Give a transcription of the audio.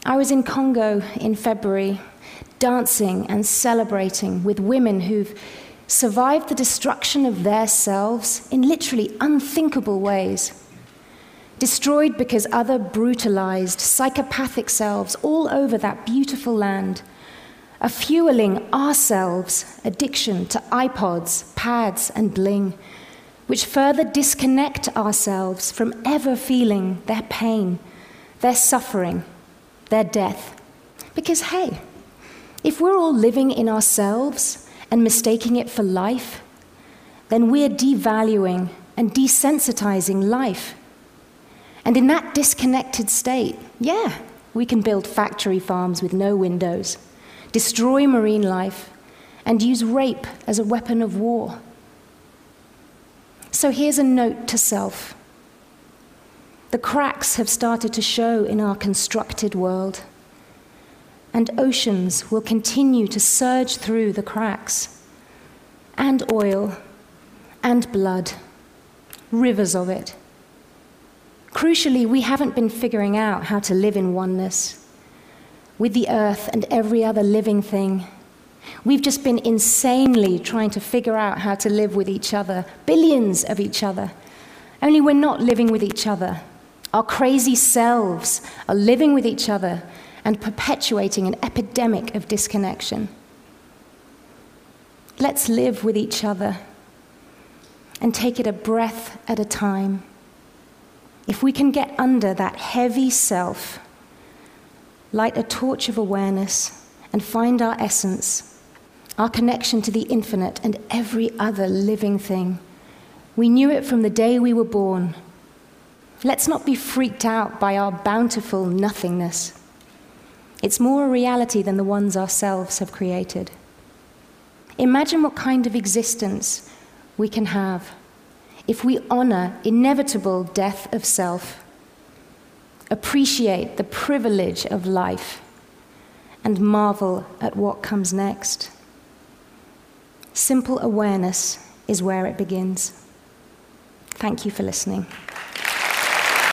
I was in Congo in February, dancing and celebrating with women who've survived the destruction of their selves in literally unthinkable ways. Destroyed because other brutalized, psychopathic selves all over that beautiful land are fueling ourselves' addiction to iPods, pads, and bling, which further disconnect ourselves from ever feeling their pain, their suffering, their death. Because, hey, if we're all living in ourselves and mistaking it for life, then we're devaluing and desensitizing life. And in that disconnected state, yeah, we can build factory farms with no windows, destroy marine life, and use rape as a weapon of war. So here's a note to self. The cracks have started to show in our constructed world, and oceans will continue to surge through the cracks, and oil, and blood, rivers of it. Crucially, we haven't been figuring out how to live in oneness with the earth and every other living thing. We've just been insanely trying to figure out how to live with each other, billions of each other. Only we're not living with each other. Our crazy selves are living with each other and perpetuating an epidemic of disconnection. Let's live with each other and take it a breath at a time. If we can get under that heavy self, light a torch of awareness, and find our essence, our connection to the infinite and every other living thing. We knew it from the day we were born. Let's not be freaked out by our bountiful nothingness. It's more a reality than the ones ourselves have created. Imagine what kind of existence we can have if we honor inevitable death of self, appreciate the privilege of life, and marvel at what comes next. Simple awareness is where it begins. Thank you for listening.